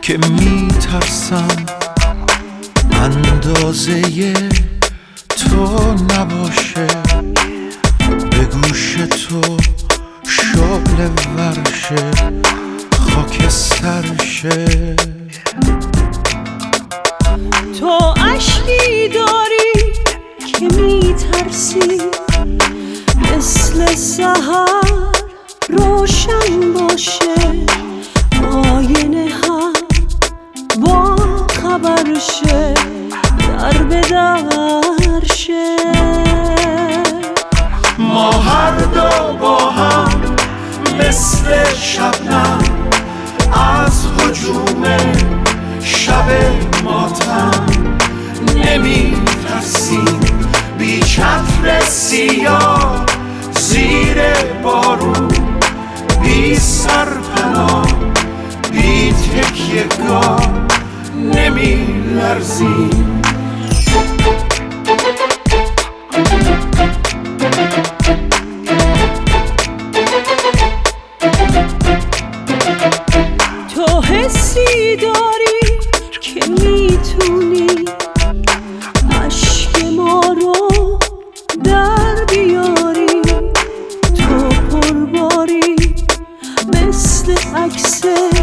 که میترسم اندازه تو نباشه، به گوش تو شعله ورشه خاکسترشه. تو اشکی داری که میترسی مثل سحر روشن باشه، آینه هم با خبر شه، در به در شه. ما هر دو با هم مثل شبنم از هجوم شب ماتم نمی ترسیم، بی چتر سیاه زیر بارون، بی سرپناه بی تکیه‌گاه نمی لرزیم. تو حسی داری که میتونی اشک ما رو در بیاری، تو پرباری مثل عکس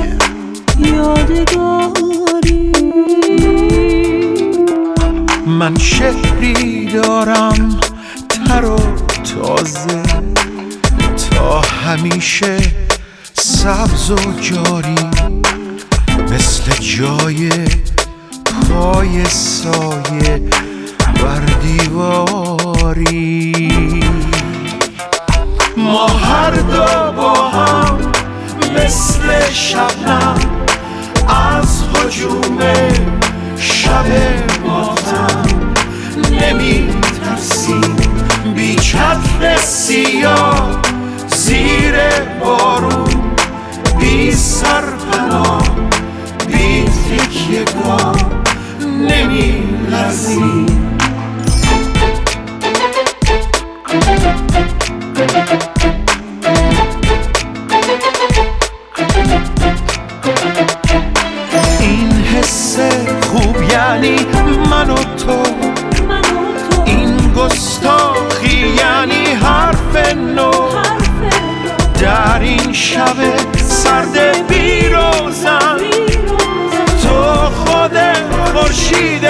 یادگاری. من شعری دارم تر و تازه، تا همیشه سبز و جاری، مثل جای پای سایه بر دیواری. ما هر دو با هم مثل شبنم از هجوم شب ماتم نمی ترسیم، بی چتر سیاه زیر بارون، بی سرپناه بی تکیه‌گاه نمی لرزیم. این حس خوب یعنی من و تو، این گستاخی یعنی حرف نو، در این شب سرد بی روزن تو خود خورشید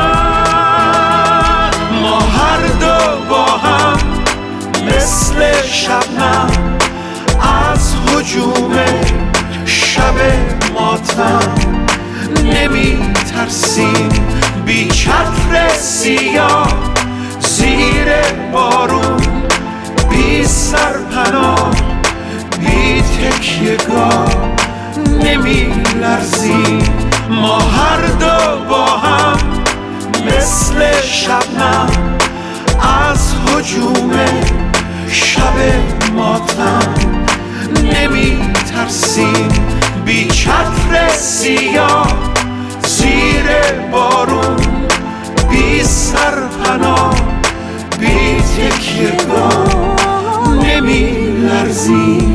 من. ما هر دو با هم مثل شبنم از هجوم شب ماتم نمی ترسیم، بی چتر سیاه زیر بارون، بی سرپناه بی تکیه‌گاه نمی لرزیم. ما هر دو با هم مثل شبنم از هجوم شب ماتم نمی ترسیم، بی چتر سیاه زیر بارون، بی سرپناه بی تکیه‌گاه نمی لرزیم.